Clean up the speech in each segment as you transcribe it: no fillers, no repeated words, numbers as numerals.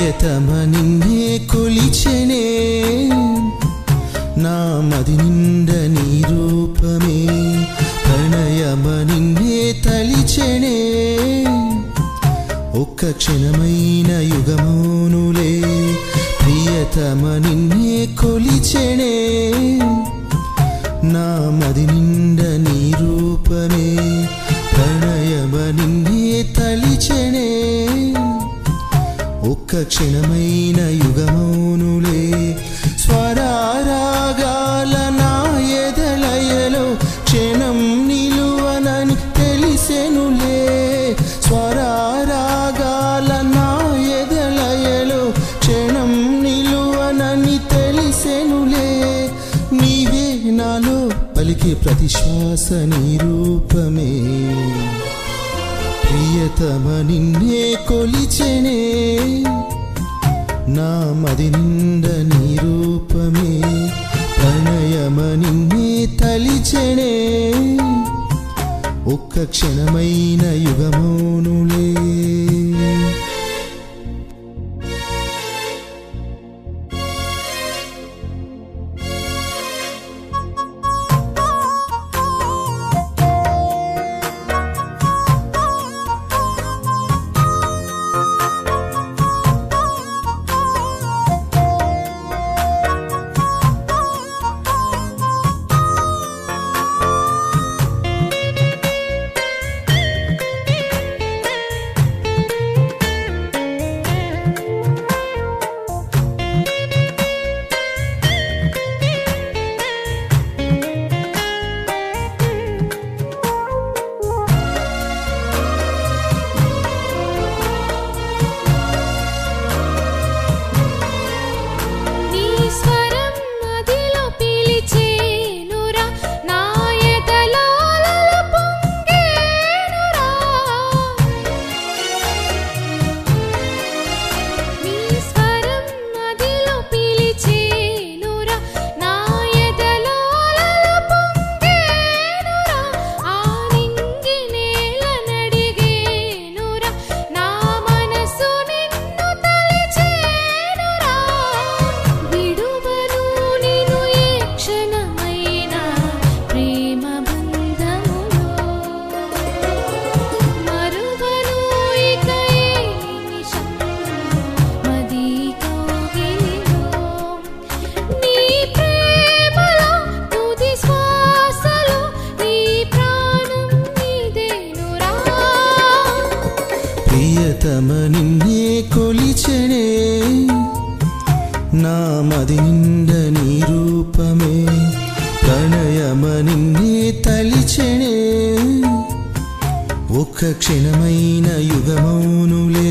ప్రియతమ నిన్నే కొలిచెనే నా మది నిండ నీ రూపమే ప్రణయమ నిన్నే తలిచెనే ఒక్క క్షణమైన యుగమౌనులే ప్రియతమ నిన్నే కొలిచెనే నా మది నిండ నీ రూపమే ప్రణయమ నిన్నే తలిచెనే ఒక్క క్షణమైన యుగమౌనులే స్వరారాగాల నా ఎదలయలో క్షణం నిలువనని తెలిసెనులే స్వరారాగాల నా ఎదలయలో క్షణం నిలువనని తెలిసెనులే నీవే నాలో పలికే ప్రతి శ్వాస నీ రూపమే ప్రియతమ నిన్నే కొలిచెనే నా మది నిండ నీ రూపమే ప్రణయమ నిన్నే తలిచెనే ఒక్క క్షణమైన యుగమౌనులే ప్రియతమ నిన్నే కొలిచెనే నా మది నిండ నీ రూపమే ప్రణయమ నిన్నే తలిచెనే ఒక్క క్షణమైన యుగమౌనులే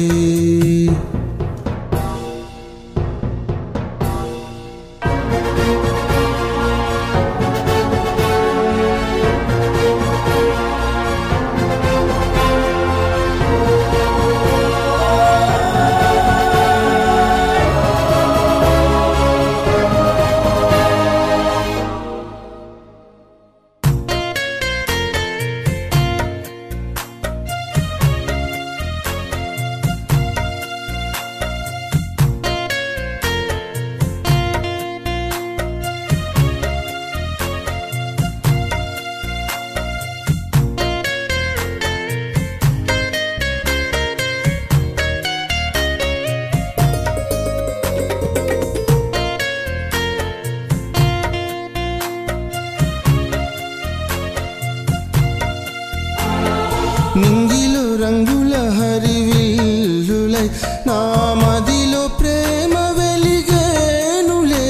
నింగిలో రంగుల హరివిల్లులై నా మదిలో ప్రేమ వెలిగేనులే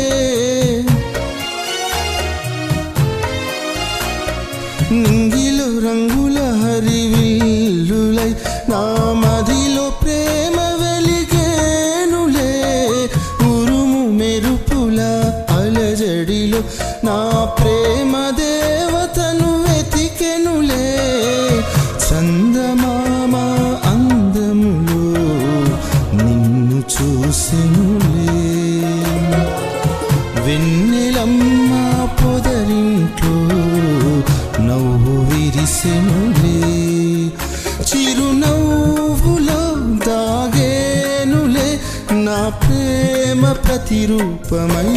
నింగిలో రంగుల హరివిల్లులై నా మదిలో ప్రేమ వెలిగేనులే ఉరుము మెరుపుల అలజడిలో నా ప్రేమ దేవతను వెతికెనులే చందమామ అందములో నిన్ను ప్రేమ ప్రతిరూపమై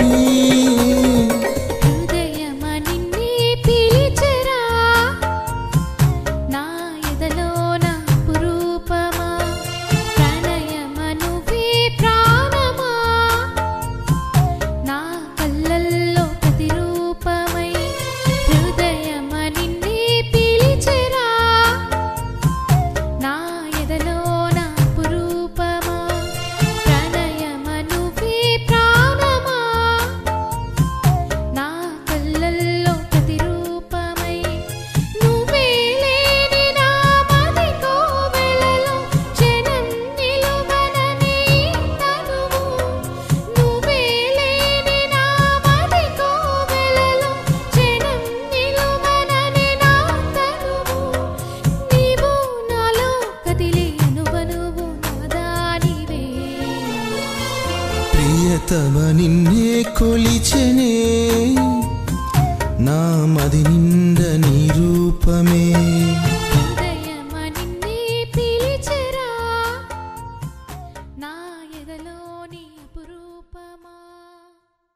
ప్రియతమ నిన్నే కొలిచెనే నా మది నిండ నీ రూపమే నిన్నే పిలిచెరా నా ఎదలో నీ అపురూపమా